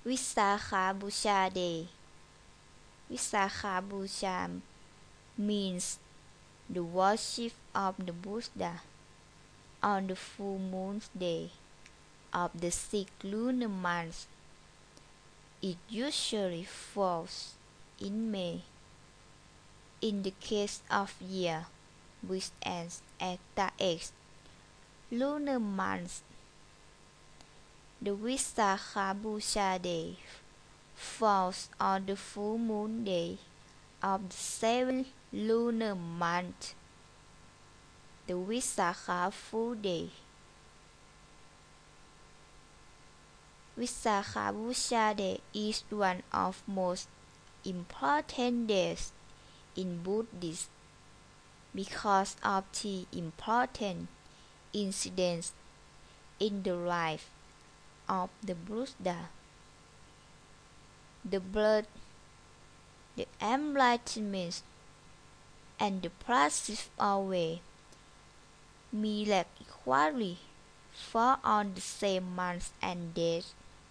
วิสาขาบูชา Day วิสาขาบูชา means the worship of the Buddha on the full moon day of the sixth lunar month. It usually falls in May. In the case of year which ends at the eighth lunar month, the Visakha Busha Day falls on the full moon day of the seventh lunar month, the Visakha Full Day. Visakha Busha Day is one of most important days in Buddhism because of the important incidents in the life of the Buddha: the birth, the enlightenment, and the passing away miraculously fall on the same month and date.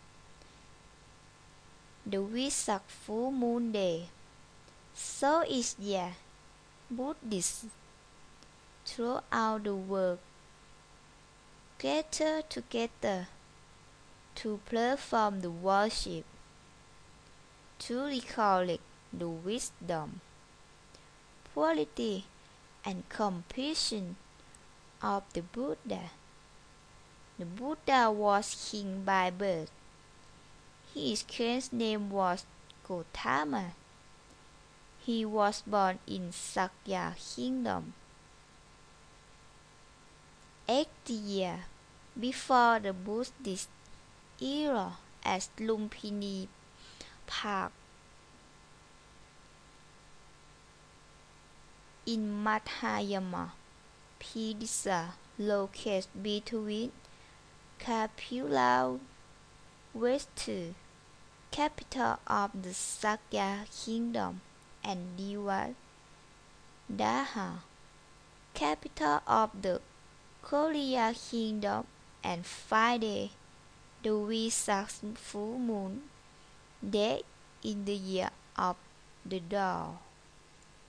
The Vesak full moon day. So each year, Buddhists throughout the world gather together to perform the worship, to recollect the wisdom, quality, and compassion of the Buddha. The Buddha was king by birth. His king's name was Gautama. He was born in Sakya Kingdom 80 years before the Buddhist era at Lumpini Park in Madhyama Pradesh, located between Kapilavastu, capital of the Sakya Kingdom, and Devadaha, capital of the Korea Kingdom, and Friday, the Vesak full moon day in the year of the dog.